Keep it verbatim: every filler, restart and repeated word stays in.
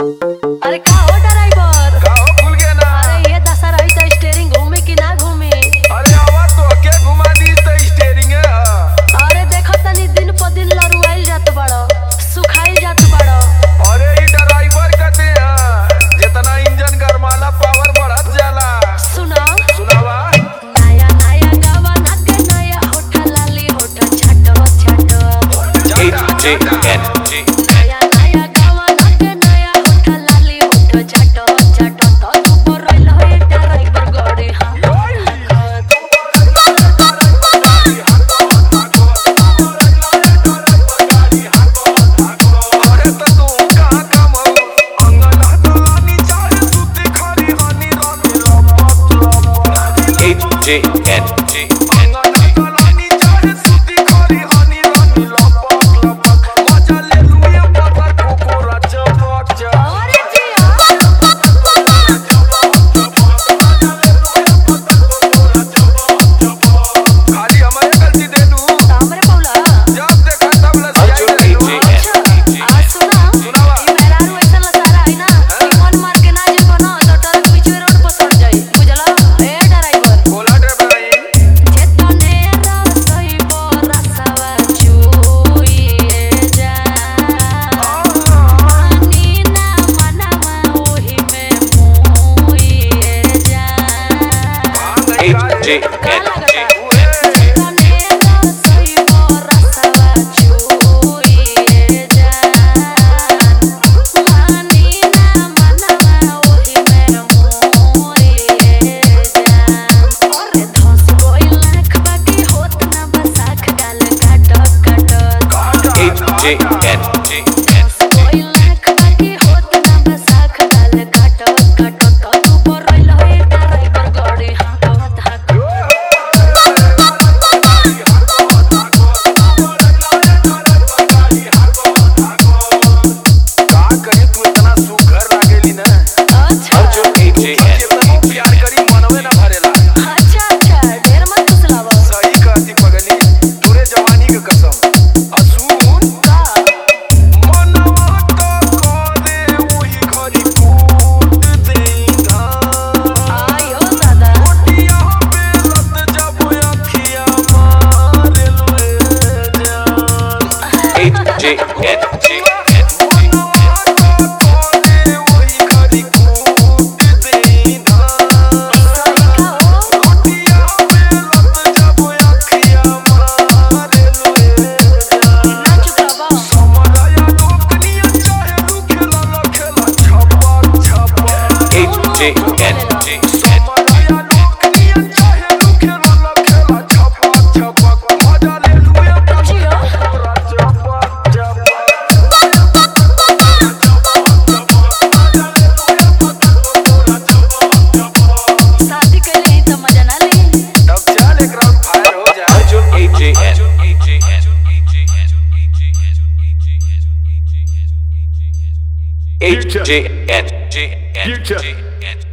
अरे का हो ड्राइवर का हो भूल गया ना। अरे ये दशा रही तो स्टीयरिंग घूमे कि ना घूमे। अरे आवा तो के घुमा दी तो स्टीयरिंग है। अरे देखो तनी दिन पर दिन लरुआइल जात बड़ो सुखाइल जात बड़ो। अरे ई ड्राइवर कहते हैं जितना इंजन गरमाला पावर बढ़त जाला। सुनो सुनावा नया नया गावा ना के नया होठा लाली होठा छाटो छाटो H J N G नया नया गावा ना के नया होठा लाली होठा छाटो छाटो तो तू पर रहिल है ड्राइवर गाड़ी हां अरे तो तू कहां काम अंगला तलानी चाहे सुती खाली हनी रानी लप H J N G अंगला Talani चाहे सुती खाली हनी रानी लप लप मजा ले लुए पता कोकोरा चपक जा। अरे जिया खाली हमारे गलती दे दू हमरे पौला जब देखा तब लसियाई Arjun दे दू। H J अच्छा आ सुना सुनावा। ई मेहरारू ऐसा लसारा है ना कि मन मार के ना जे बनो तो ट्रक बीच रोड पर सड़ जाई बुझला ए ड्राइवर बोला ड्राइवर आई जेतने रसई बरसवा चुइए जा मानी ना मनवा ओही में मुइए जा H J N G जेतने रसई बरसवा चुइए जा मानी ना मनवा ओही में मुइए जा अरे धस गइल लाख बाकी होत ना बसाख गाल काटत काटत H J N G धस गइल लाख बाकी होत ना बसाख गाल काटत काटत तो तू पर रहिल है ड्राइवर गाड़ी हाकत हाकत का कहे तू इतना सुघर लागेली ना अच्छा Arjun H J N जितना प्यार करी मनवे ना भरेला। अच्छा अच्छा ढेर मत फुसलावा सही कहती पगली तोरे जवानी के कसम असून का मनवा तो करे वही घरी कूट देगा आयो दादा मोटिया पे लत जब अखिया मार लुए जान H J N G मनवा तो करे वही घरी कूट देगा सही का हो मोटिया पे लत जब अखिया मार लुए जान ना चुकावा समराया लोकनिया चाहे तू खेला ला खेला छप्पा छप्पा H J N G समराया लोकनिया चाहे तू खेला ला खेला छप्पा छप्पा मजा ले लुए जियो पूरा छप्पा छप्पा शादी के लिए तो मजा ना ले तब चल एक राउंड फायर हो जाए Arjun H J N H J N G